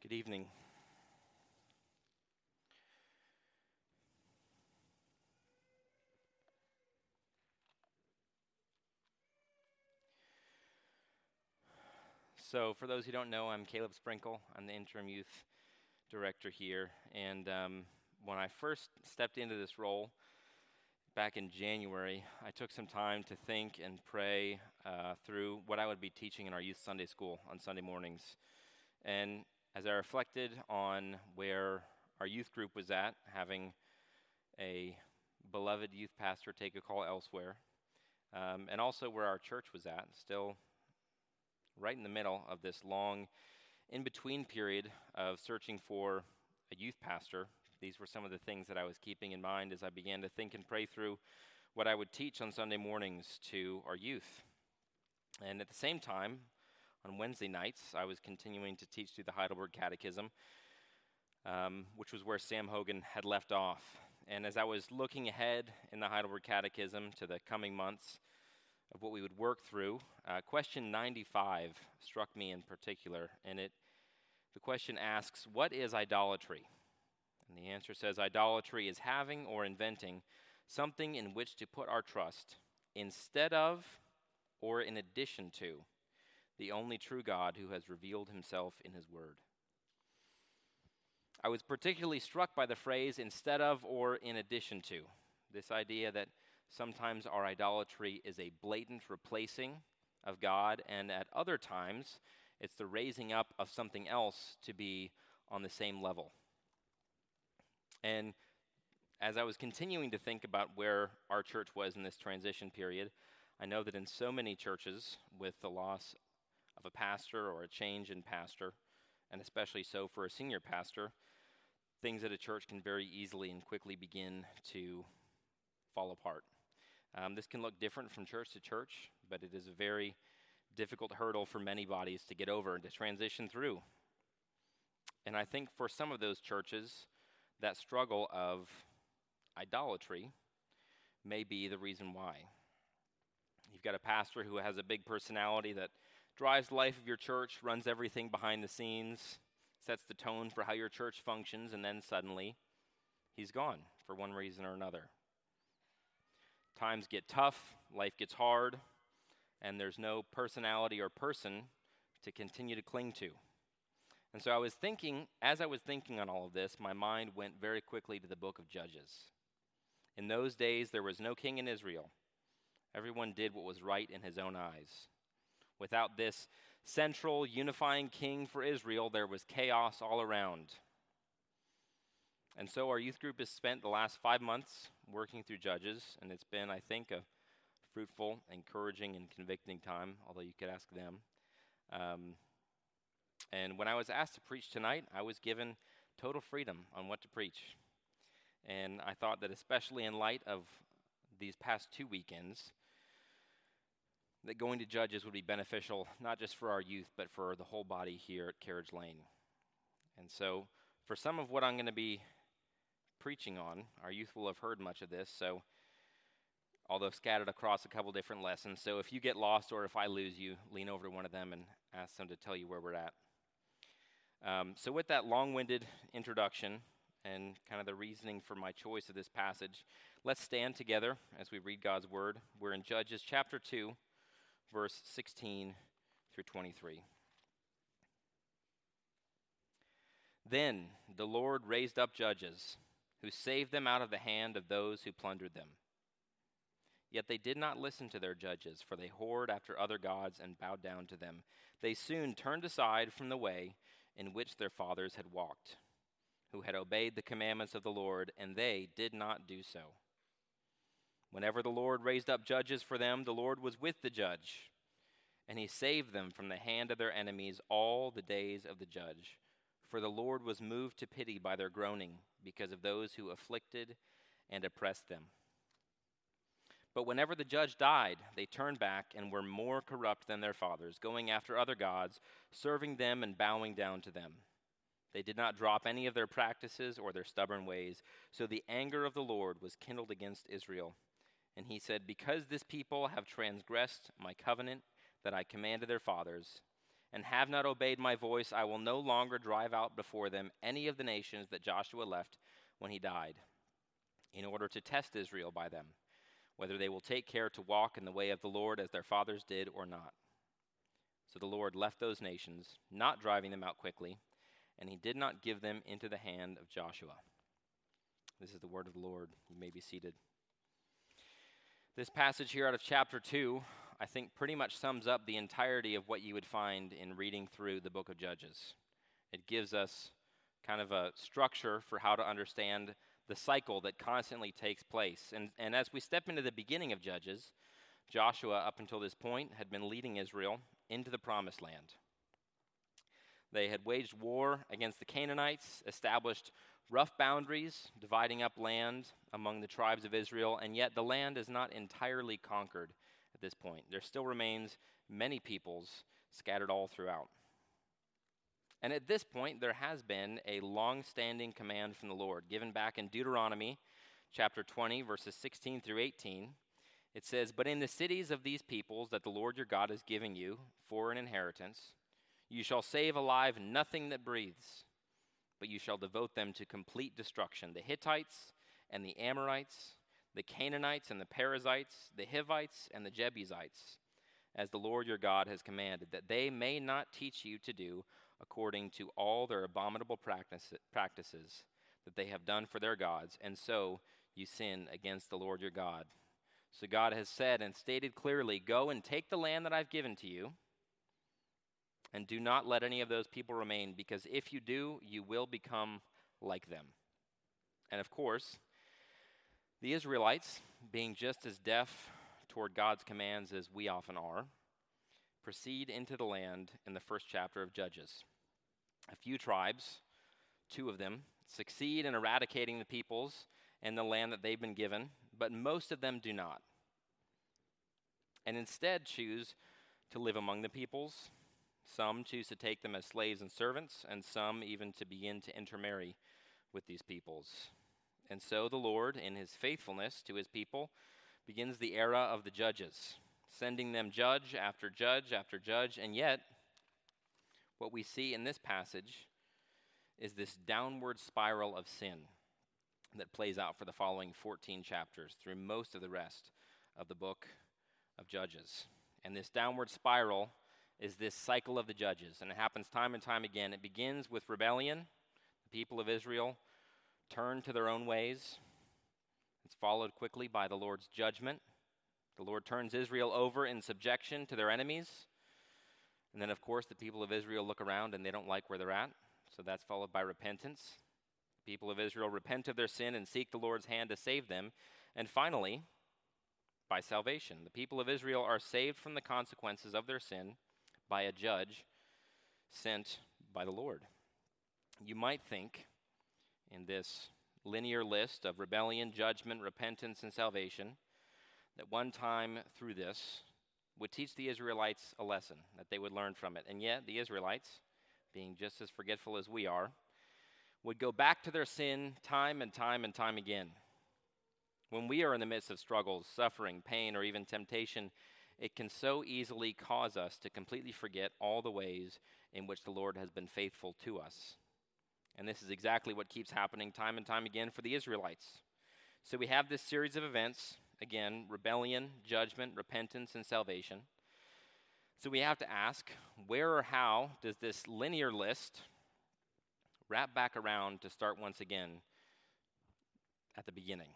Good evening. So, for those who don't know, I'm Caleb Sprinkle. I'm the interim youth director here. And when I first stepped into this role back in January, I took some time to think and pray through what I would be teaching in our youth Sunday school on Sunday mornings. And as I reflected on where our youth group was at, having a beloved youth pastor take a call elsewhere, and also where our church was at, still right in the middle of this long in-between period of searching for a youth pastor. These were some of the things that I was keeping in mind as I began to think and pray through what I would teach on Sunday mornings to our youth. And at the same time, on Wednesday nights, I was continuing to teach through the Heidelberg Catechism, which was where Sam Hogan had left off. And as I was looking ahead in the Heidelberg Catechism to the coming months of what we would work through, question 95 struck me in particular. And the question asks, what is idolatry? And the answer says, idolatry is having or inventing something in which to put our trust instead of or in addition to the only true God who has revealed himself in his word. I was particularly struck by the phrase instead of or in addition to, this idea that sometimes our idolatry is a blatant replacing of God, and at other times it's the raising up of something else to be on the same level. And as I was continuing to think about where our church was in this transition period, I know that in so many churches, with the loss of a pastor or a change in pastor, and especially so for a senior pastor, things at a church can very easily and quickly begin to fall apart. This can look different from church to church, but it is a very difficult hurdle for many bodies to get over and to transition through. And I think for some of those churches, that struggle of idolatry may be the reason why. You've got a pastor who has a big personality that drives the life of your church, runs everything behind the scenes, sets the tone for how your church functions, and then suddenly he's gone for one reason or another. Times get tough, life gets hard, and there's no personality or person to continue to cling to. And so as I was thinking on all of this, my mind went very quickly to the book of Judges. In those days, there was no king in Israel. Everyone did what was right in his own eyes. Without this central, unifying king for Israel, there was chaos all around. And so our youth group has spent the last 5 months working through Judges, and it's been, I think, a fruitful, encouraging, and convicting time, although you could ask them. And when I was asked to preach tonight, I was given total freedom on what to preach. And I thought that especially in light of these past 2 weekends, that going to Judges would be beneficial, not just for our youth, but for the whole body here at Carriage Lane. And so for some of what I'm going to be preaching on, our youth will have heard much of this, so although scattered across a couple different lessons. So if you get lost or if I lose you, lean over to one of them and ask them to tell you where we're at. So with that long-winded introduction and kind of the reasoning for my choice of this passage, let's stand together as we read God's word. We're in Judges chapter 2, verse 16 through 23. Then the Lord raised up judges who saved them out of the hand of those who plundered them. Yet they did not listen to their judges, for they whored after other gods and bowed down to them. They soon turned aside from the way in which their fathers had walked, who had obeyed the commandments of the Lord, and they did not do so. Whenever the Lord raised up judges for them, the Lord was with the judge, and he saved them from the hand of their enemies all the days of the judge. For the Lord was moved to pity by their groaning because of those who afflicted and oppressed them. But whenever the judge died, they turned back and were more corrupt than their fathers, going after other gods, serving them and bowing down to them. They did not drop any of their practices or their stubborn ways. So the anger of the Lord was kindled against Israel. And he said, because this people have transgressed my covenant that I commanded their fathers, and have not obeyed my voice, I will no longer drive out before them any of the nations that Joshua left when he died, in order to test Israel by them, whether they will take care to walk in the way of the Lord as their fathers did or not. So the Lord left those nations, not driving them out quickly, and he did not give them into the hand of Joshua. This is the word of the Lord. You may be seated. This passage here out of chapter 2, I think pretty much sums up the entirety of what you would find in reading through the book of Judges. It gives us kind of a structure for how to understand the cycle that constantly takes place. And as we step into the beginning of Judges, Joshua, up until this point, had been leading Israel into the promised land. They had waged war against the Canaanites, established rough boundaries, dividing up land among the tribes of Israel, and yet the land is not entirely conquered at this point. There still remains many peoples scattered all throughout. And at this point, there has been a long-standing command from the Lord, given back in Deuteronomy chapter 20, verses 16 through 18. It says, "But in the cities of these peoples that the Lord your God is giving you for an inheritance, you shall save alive nothing that breathes, but you shall devote them to complete destruction. The Hittites and the Amorites, the Canaanites and the Perizzites, the Hivites and the Jebusites, as the Lord your God has commanded, that they may not teach you to do according to all their abominable practices that they have done for their gods, and so you sin against the Lord your God. So God has said and stated clearly, go and take the land that I've given to you, and do not let any of those people remain, because if you do, you will become like them." And of course, the Israelites, being just as deaf toward God's commands as we often are, proceed into the land in the first chapter of Judges. A few tribes, 2 of them, succeed in eradicating the peoples and the land that they've been given, but most of them do not, and instead choose to live among the peoples. Some choose to take them as slaves and servants, and some even to begin to intermarry with these peoples. And so the Lord, in his faithfulness to his people, begins the era of the judges, sending them judge after judge after judge. And yet, what we see in this passage is this downward spiral of sin that plays out for the following 14 chapters through most of the rest of the book of Judges. And this downward spiral is this cycle of the judges, and it happens time and time again. It begins with rebellion. The people of Israel turn to their own ways. It's followed quickly by the Lord's judgment. The Lord turns Israel over in subjection to their enemies. And then, of course, the people of Israel look around and they don't like where they're at, so that's followed by repentance. The people of Israel repent of their sin and seek the Lord's hand to save them. And finally, by salvation. The people of Israel are saved from the consequences of their sin by a judge sent by the Lord. You might think in this linear list of rebellion, judgment, repentance, and salvation that one time through this would teach the Israelites a lesson, that they would learn from it. And yet the Israelites, being just as forgetful as we are, would go back to their sin time and time and time again. When we are in the midst of struggles, suffering, pain, or even temptation, it can so easily cause us to completely forget all the ways in which the Lord has been faithful to us. And this is exactly what keeps happening time and time again for the Israelites. So we have this series of events, again, rebellion, judgment, repentance, and salvation. So we have to ask, where or how does this linear list wrap back around to start once again at the beginning?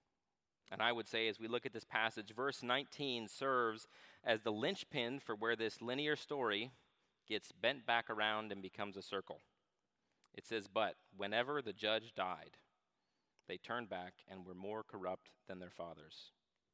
And I would say, as we look at this passage, verse 19 serves as the linchpin for where this linear story gets bent back around and becomes a circle. It says, "But whenever the judge died, they turned back and were more corrupt than their fathers."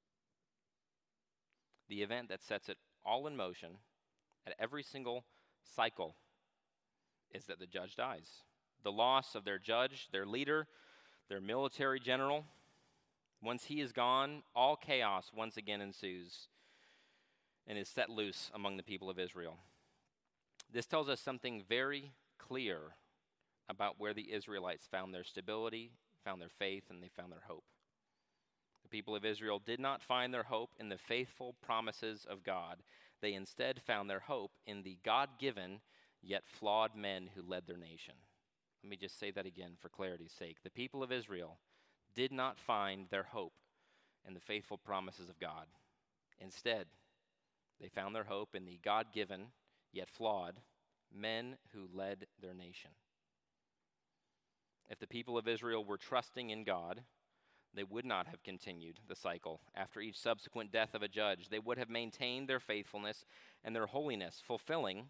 The event that sets it all in motion at every single cycle is that the judge dies. The loss of their judge, their leader, their military general. Once he is gone, all chaos once again ensues and is set loose among the people of Israel. This tells us something very clear about where the Israelites found their stability, found their faith, and they found their hope. The people of Israel did not find their hope in the faithful promises of God. They instead found their hope in the God-given yet flawed men who led their nation. Let me just say that again for clarity's sake. The people of Israel did not find their hope in the faithful promises of God. Instead, they found their hope in the God-given yet flawed men who led their nation. If the people of Israel were trusting in God, they would not have continued the cycle after each subsequent death of a judge. They would have maintained their faithfulness and their holiness, fulfilling,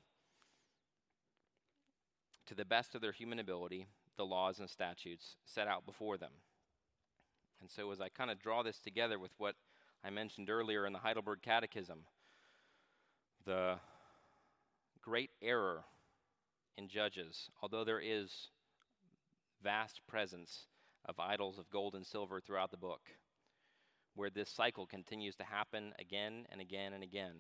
to the best of their human ability, the laws and statutes set out before them. And so as I kind of draw this together with what I mentioned earlier in the Heidelberg Catechism, the great error in Judges, although there is vast presence of idols of gold and silver throughout the book, where this cycle continues to happen again and again and again,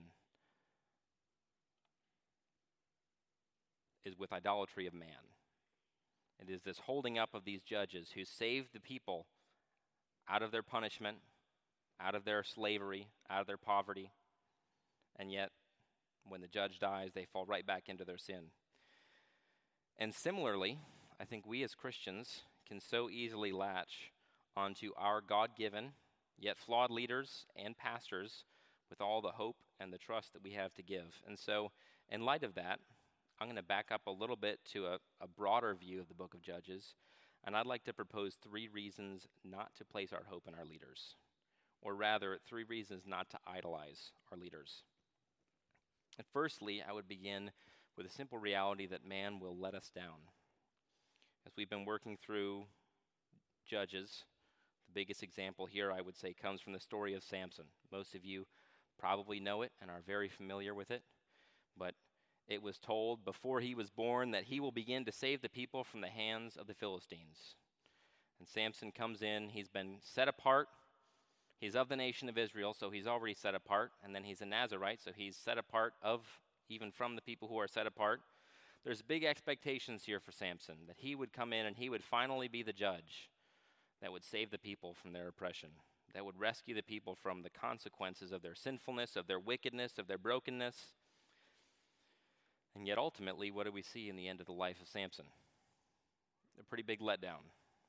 is with idolatry of man. It is this holding up of these judges who saved the people out of their punishment, out of their slavery, out of their poverty, and yet when the judge dies, they fall right back into their sin. And similarly, I think we as Christians can so easily latch onto our God-given, yet flawed leaders and pastors with all the hope and the trust that we have to give. And so, in light of that, I'm going to back up a little bit to a broader view of the book of Judges, and I'd like to propose 3 reasons not to place our hope in our leaders, or rather, 3 reasons not to idolize our leaders. And firstly, I would begin with a simple reality that man will let us down. As we've been working through Judges, the biggest example here, I would say, comes from the story of Samson. Most of you probably know it and are very familiar with it, but it was told before he was born that he will begin to save the people from the hands of the Philistines. And Samson comes in, he's been set apart. He's of the nation of Israel, so he's already set apart. And then he's a Nazirite, so he's set apart even from the people who are set apart. There's big expectations here for Samson, that he would come in and he would finally be the judge that would save the people from their oppression, that would rescue the people from the consequences of their sinfulness, of their wickedness, of their brokenness. And yet ultimately, what do we see in the end of the life of Samson? A pretty big letdown.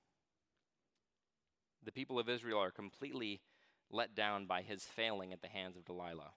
The people of Israel are completely let down by his failing at the hands of Delilah.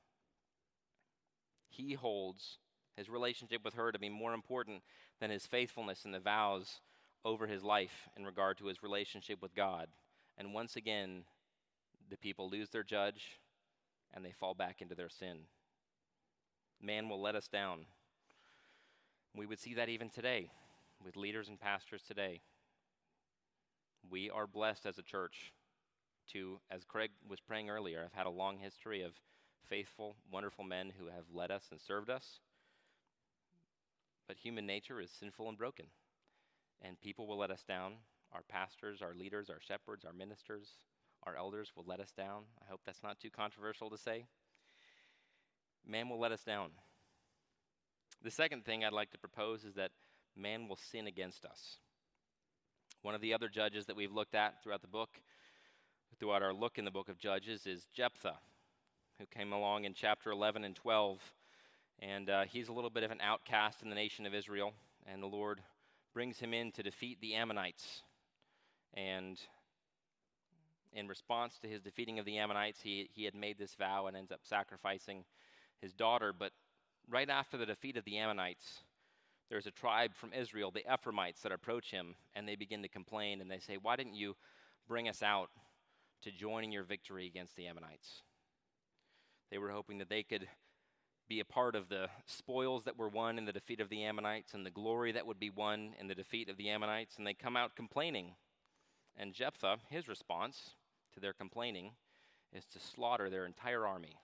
He holds his relationship with her to be more important than his faithfulness and the vows over his life in regard to his relationship with God. And once again, the people lose their judge and they fall back into their sin. Man will let us down. We would see that even today with leaders and pastors today. We are blessed as a church to, as Craig was praying earlier, have had a long history of faithful, wonderful men who have led us and served us. But human nature is sinful and broken, and people will let us down. Our pastors, our leaders, our shepherds, our ministers, our elders will let us down. I hope that's not too controversial to say. Man will let us down. The second thing I'd like to propose is that man will sin against us. One of the other judges that we've looked at throughout the book, throughout our look in the book of Judges, is Jephthah, who came along in chapter 11 and 12. And he's a little bit of an outcast in the nation of Israel, and the Lord brings him in to defeat the Ammonites. And in response to his defeating of the Ammonites, he had made this vow and ends up sacrificing his daughter. But right after the defeat of the Ammonites, there's a tribe from Israel, the Ephraimites, that approach him, and they begin to complain, and they say, "Why didn't you bring us out to join in your victory against the Ammonites?" They were hoping that they could be a part of the spoils that were won in the defeat of the Ammonites and the glory that would be won in the defeat of the Ammonites, and they come out complaining. And Jephthah, his response to their complaining is to slaughter their entire army.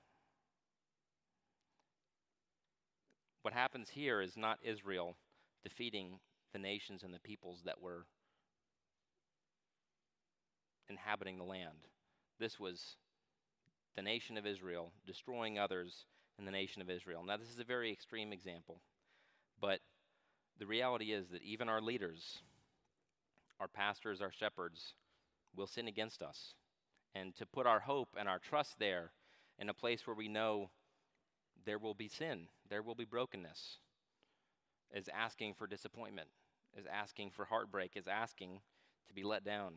What happens here is not Israel defeating the nations and the peoples that were inhabiting the land. This was the nation of Israel destroying others in the nation of Israel. Now, this is a very extreme example, but the reality is that even our leaders, our pastors, our shepherds, will sin against us. And to put our hope and our trust there in a place where we know there will be sin, there will be brokenness, is asking for disappointment, is asking for heartbreak, is asking to be let down.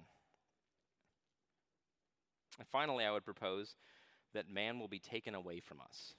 And finally, I would propose that man will be taken away from us.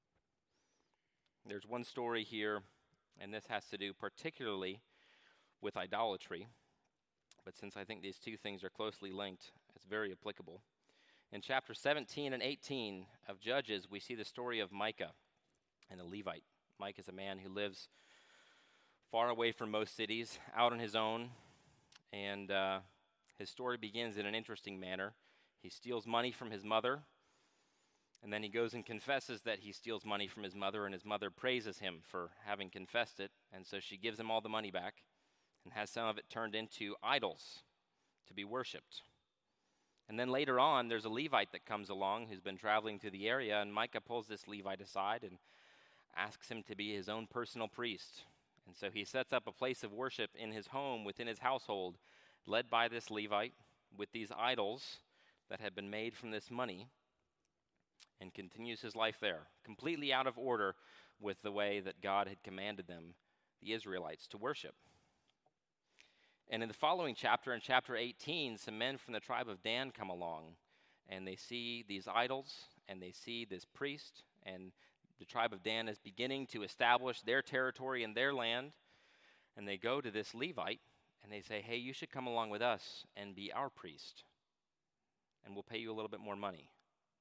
There's one story here, and this has to do particularly with idolatry, but since I think these two things are closely linked, it's very applicable. In chapter 17 and 18 of Judges, we see the story of Micah and a Levite. Micah is a man who lives far away from most cities, out on his own, and his story begins in an interesting manner. He steals money from his mother, and then he goes and confesses that he steals money from his mother, and his mother praises him for having confessed it, and so she gives him all the money back and has some of it turned into idols to be worshipped. And then later on, there's a Levite that comes along who's been traveling through the area, and Micah pulls this Levite aside and asks him to be his own personal priest. And so he sets up a place of worship in his home, within his household, led by this Levite, with these idols that had been made from this money, and continues his life there, completely out of order with the way that God had commanded them, the Israelites, to worship. And in the following chapter, in chapter 18, some men from the tribe of Dan come along, and they see these idols, and they see this priest, and the tribe of Dan is beginning to establish their territory and their land, and they go to this Levite, and they say, hey, you should come along with us and be our priest, and we'll pay you a little bit more money.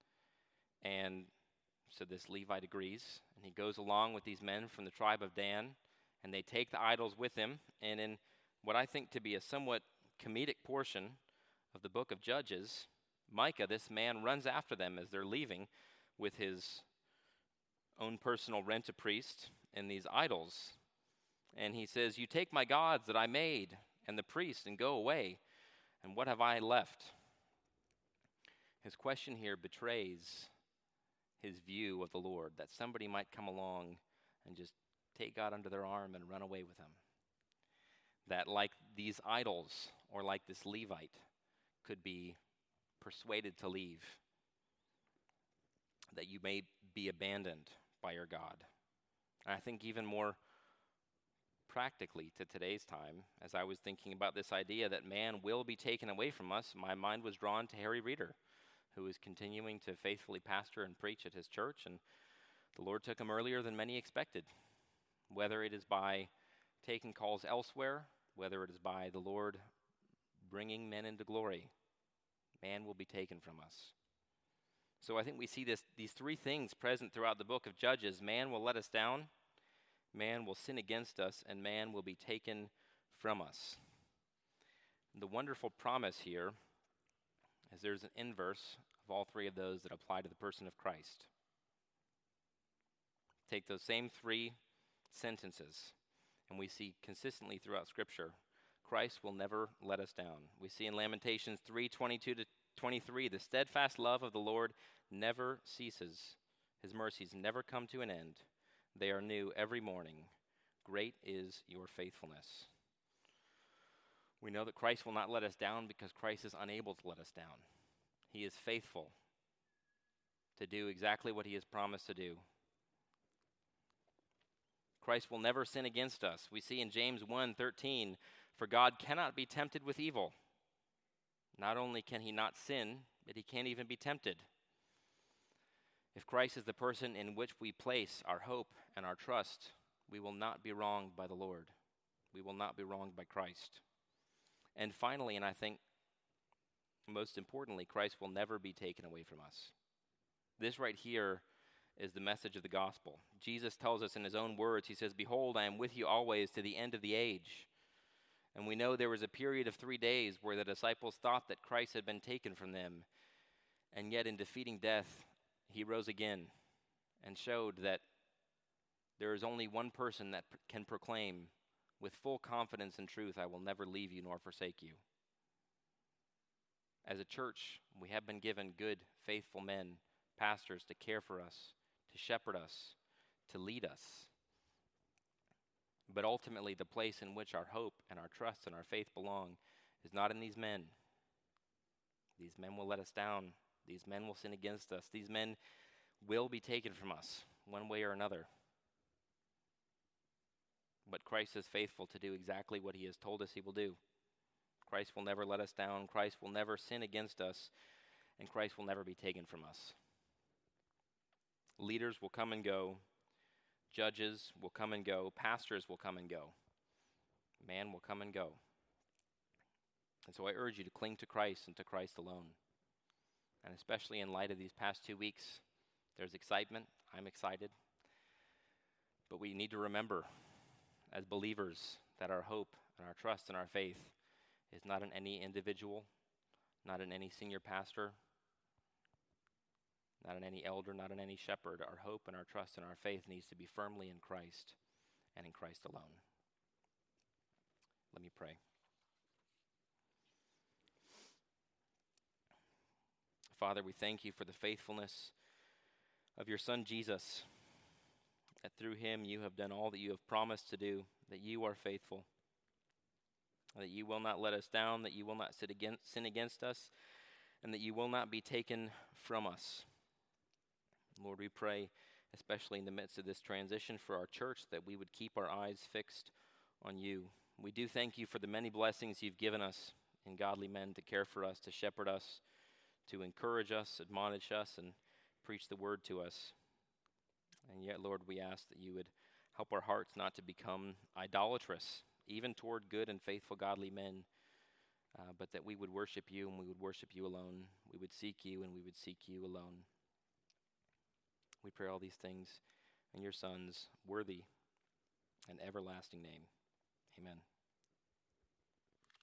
And so this Levite agrees, and he goes along with these men from the tribe of Dan, and they take the idols with him, and in what I think to be a somewhat comedic portion of the book of Judges, Micah, this man, runs after them as they're leaving with his own personal rent-a-priest and these idols. And he says, you take my gods that I made and the priest and go away, and what have I left? His question here betrays his view of the Lord, that somebody might come along and just take God under their arm and run away with him. That like these idols, or like this Levite, could be persuaded to leave. That you may be abandoned by your God. And I think even more practically to today's time, as I was thinking about this idea that man will be taken away from us, my mind was drawn to Harry Reeder, who is continuing to faithfully pastor and preach at his church, and the Lord took him earlier than many expected. Whether it is by taking calls elsewhere, whether it is by the Lord bringing men into glory, man will be taken from us. So I think we see these three things present throughout the book of Judges. Man will let us down, man will sin against us, and man will be taken from us. And the wonderful promise here is there's an inverse of all three of those that apply to the person of Christ. Take those same three sentences, and we see consistently throughout Scripture, Christ will never let us down. We see in Lamentations 3:22-23, the steadfast love of the Lord never ceases. His mercies never come to an end. They are new every morning. Great is your faithfulness. We know that Christ will not let us down because Christ is unable to let us down. He is faithful to do exactly what he has promised to do. Christ will never sin against us. We see in James 1:13, for God cannot be tempted with evil. Not only can he not sin, but he can't even be tempted. If Christ is the person in which we place our hope and our trust, we will not be wronged by the Lord. We will not be wronged by Christ. And finally, and I think most importantly, Christ will never be taken away from us. This right here is the message of the gospel. Jesus tells us in his own words, he says, behold, I am with you always to the end of the age. And we know there was a period of 3 days where the disciples thought that Christ had been taken from them. And yet in defeating death, he rose again and showed that there is only one person that can proclaim with full confidence and truth, I will never leave you nor forsake you. As a church, we have been given good, faithful men, pastors to care for us, to shepherd us, to lead us. But ultimately, the place in which our hope and our trust and our faith belong is not in these men. These men will let us down. These men will sin against us. These men will be taken from us. one way or another. But Christ is faithful to do exactly what he has told us he will do. Christ will never let us down. Christ will never sin against us. And Christ will never be taken from us. Leaders will come and go. Judges will come and go. Pastors will come and go. Man will come and go. And so I urge you to cling to Christ and to Christ alone. And especially in light of these past 2 weeks, there's excitement. I'm excited. But we need to remember, as believers, that our hope and our trust and our faith is not in any individual, not in any senior pastor, not in any elder, not in any shepherd. Our hope and our trust and our faith needs to be firmly in Christ and in Christ alone. Let me pray. Father, we thank you for the faithfulness of your Son Jesus, that through him you have done all that you have promised to do, that you are faithful, that you will not let us down, that you will not sin against us, and that you will not be taken from us. Lord, we pray, especially in the midst of this transition for our church, that we would keep our eyes fixed on you. We do thank you for the many blessings you've given us in godly men to care for us, to shepherd us, to encourage us, admonish us, and preach the word to us. And yet, Lord, we ask that you would help our hearts not to become idolatrous, even toward good and faithful godly men, but that we would worship you and we would worship you alone. We would seek you and we would seek you alone. We pray all these things in your Son's worthy and everlasting name. Amen.